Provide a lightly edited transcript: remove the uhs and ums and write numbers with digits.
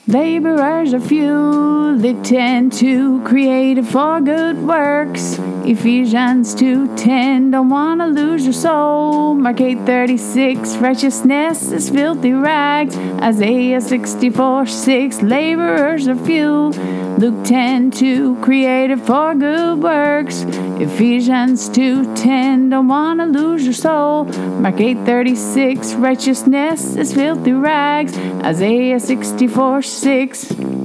Laborers are few, Luke 10:2, created for good works. Ephesians 2:10, don't wanna lose your soul. Mark 8:36, righteousness is filthy rags. Isaiah 64:6, laborers are few. Luke 10:2, created for good works. Ephesians 2:10, don't wanna lose your soul. Mark 8:36, righteousness is filthy rags. Isaiah 64:6.